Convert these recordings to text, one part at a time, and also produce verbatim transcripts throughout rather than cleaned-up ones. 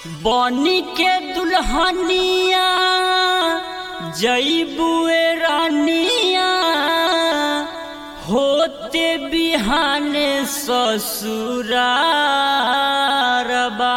बनी के दुल्हनिया जईबुए रानिया होते बिहाने ससुरारबा।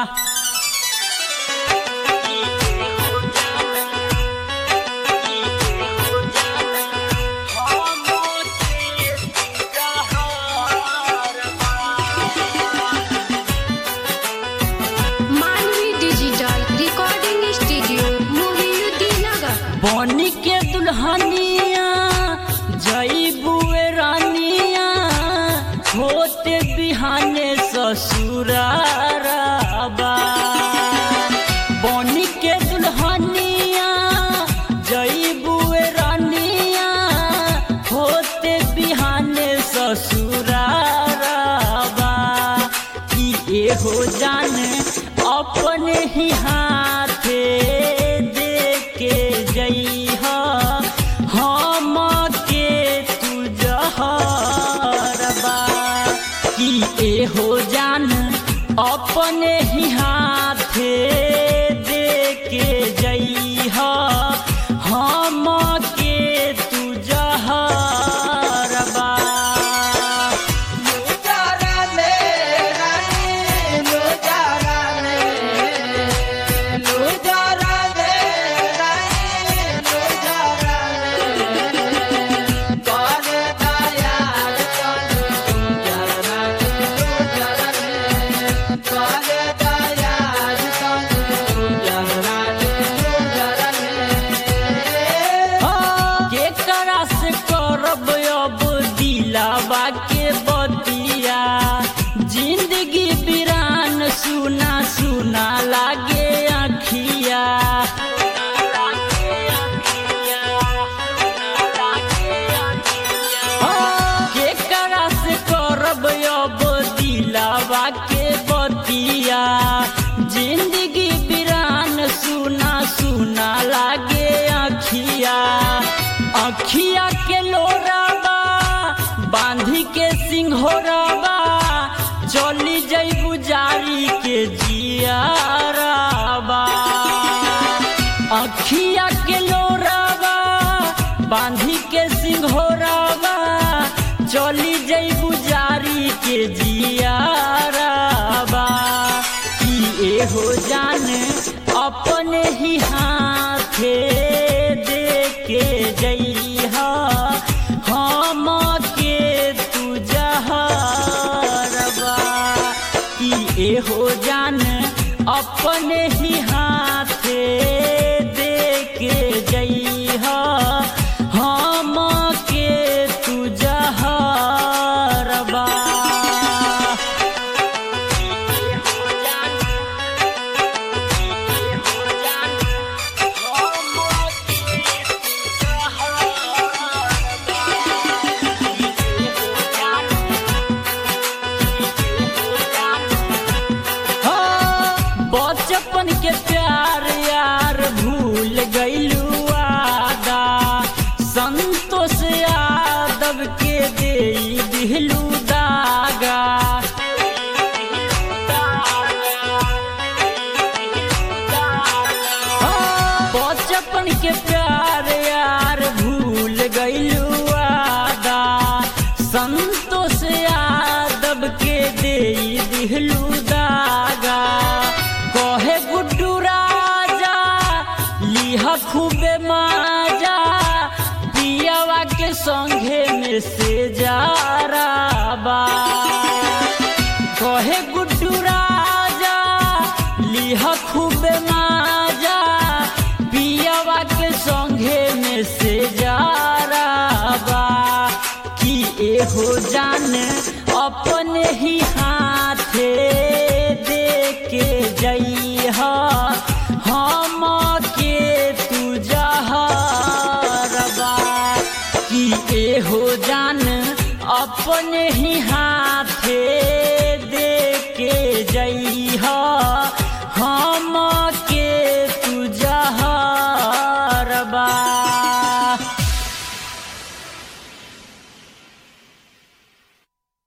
बनी के दुल्हनिया जईबुए रानिया होते बिहाने ससुरारबा। बनी के दुल्हनिया जईबुए रानिया होते बिहाने ससुरारबा। कि एहो जाने अपने ही हाथे देके जइहा हम के तू जहरबा। कि एहो जान अपने ही हाथे देके जइहा हम के तू जहरबा। दिलावा के बतिया जिंदगी वीरान सुना सुना लागे आँखिया। केकरा से करब अब दिलावा के बतिया जिंदगी वीरान सुना सुना लागे आँखिया। आँखिया के लोराबा बांधी के सिंघोराबा चली जईबू जारी के जियाराबा। अखिया के लोराबा बांधी के सिंघोराबा चली जईबू जारी के जियाराबा। कि एहो जाने अपने ही हाथे देके जइहा हम के तू जहरबा। कि एहो जान अपने ही हाथे देके जइहा हम के तू जहरबा। बचपन के प्यार यार भूल गइलू वादा संतोष यादव के दे दिलू दागा। बचपन के प्यार यार भूल गइलू वादा संतोष यादव के दे दिलू दागा। कहे गुड्डू राजा लिहा खूबे माजा पियावा के संगे में से जाराबा। कहे गुड्डू राजा लिहा खूबे माजा पियावा के संगे में से जाराबा। कि एहो जाने अपने ही हाथ